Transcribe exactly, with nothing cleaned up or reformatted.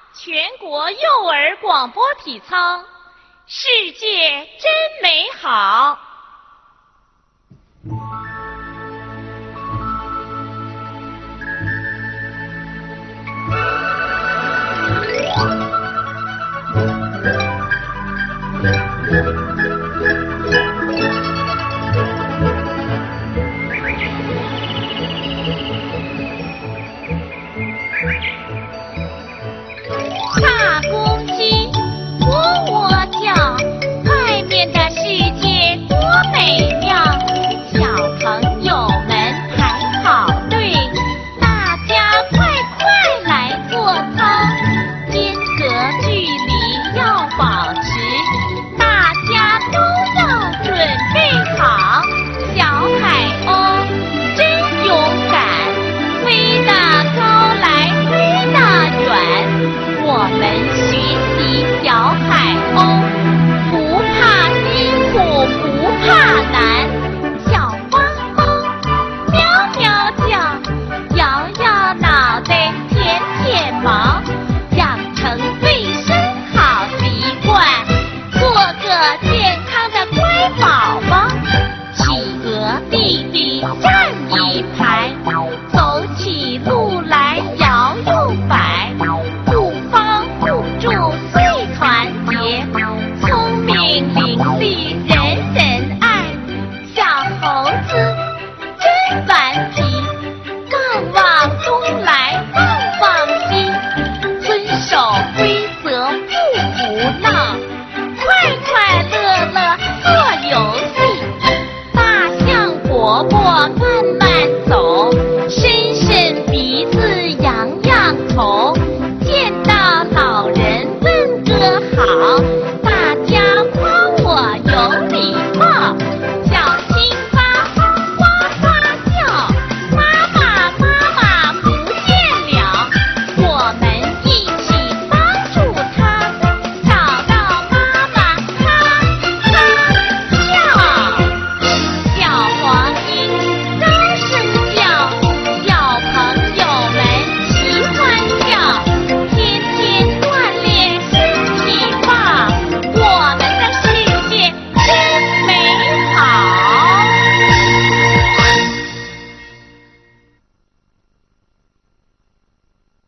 全国幼儿广播体操，世界真美好。大公鸡喔喔叫，外面的世界多美妙。小朋友们排好队，大家快快来做操，间隔距离要保持，大家都要准备好。小海鸥真勇敢，飞得高来飞得远。我们学习小海鸥，不怕辛苦，不怕难。小花猫喵喵叫，摇摇脑袋，舔舔毛，养成卫生好习惯，做个健康的乖宝宝。企鹅弟弟站一排，走起路来摇又摆。最团结，聪明伶俐，人人爱。小猴子真顽皮，望望东来望望西，遵守规则不胡闹，快快乐乐做游戏。大象伯伯慢慢走，伸伸鼻子扬扬头，见到老人好，大家夸我有礼貌，